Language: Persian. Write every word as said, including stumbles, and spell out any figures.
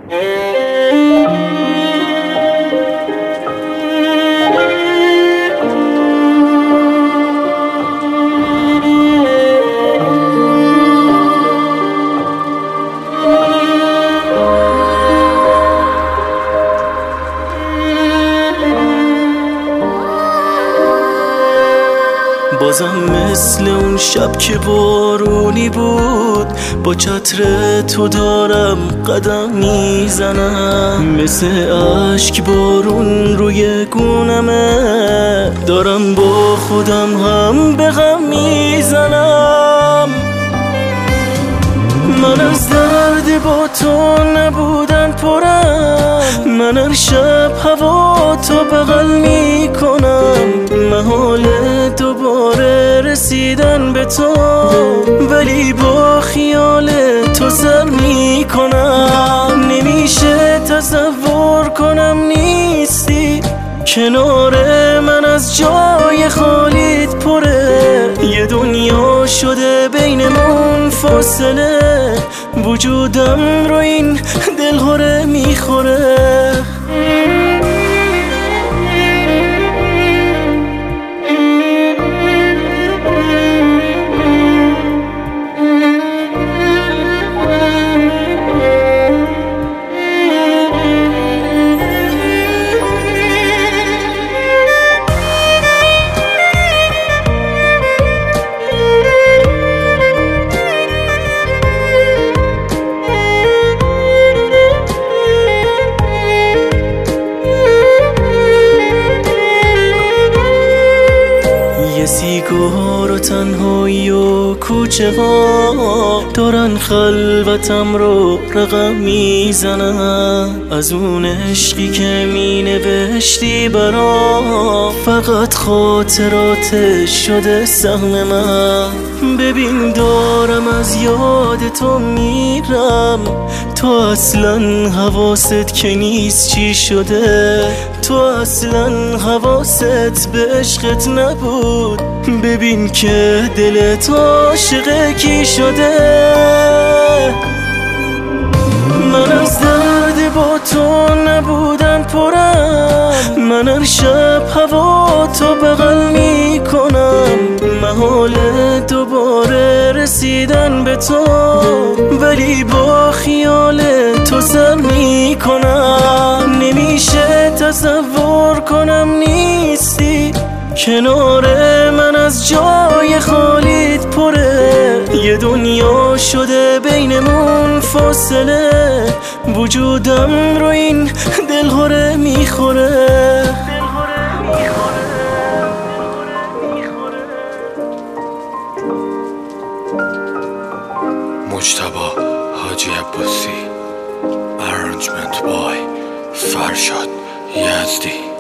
بازم مثل اون شب که بارونی بود، با چتر تو دارم قدم میزنم. مثل عشق بارون روی گونمه، دارم با خودم هم به غم میزنم. من از درد با تو نبودن پرم، من هر شب هوا تو بغل میکنم. محال دوباره رسیدن به تو، ولی با خیال تو سر میکنم. نمیشه تصور کنم نیستی کنار من، از جای خالیت پره. یه دنیا شده بینمون فاصله، وجودم رو این دلهوره میخوره. سیگار و تنهایی و کوچه ها دارن خلوتم رو رقم میزنن. از اون عشقی که می نوشتی برام، فقط خاطراتش شده سهم من. ببین دارم از یاد تو میرم، تو اصلا حواست که نیست چی شده. تو اصلا حواست به عشقت نبود، ببین که دلت عاشق کی شده. من از درد با تو نبودن پرم، من هر شب هوا تو بغل میکنم. محال دوباره رسیدن به تو، ولی با خیال تو سر میکنم. نمیشه تصور کنم نیستی کنار من، از جای خالیت پره. یه دنیا شده بینمون فاصله، وجودم رو این دلهوره میخوره. مجتبی حاجی عباسی، Arrangement by فرشاد یزدی.